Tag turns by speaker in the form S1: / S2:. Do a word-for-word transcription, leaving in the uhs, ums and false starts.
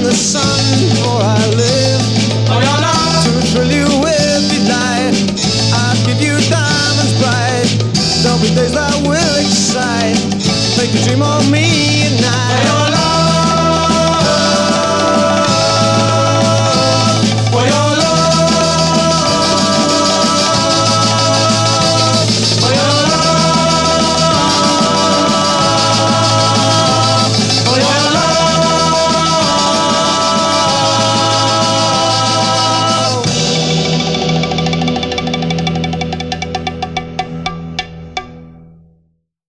S1: the sun for I live.
S2: For your love,
S1: To thrill you with delight, I'll give you diamonds bright. There'll be days that will excite, make you dream of me.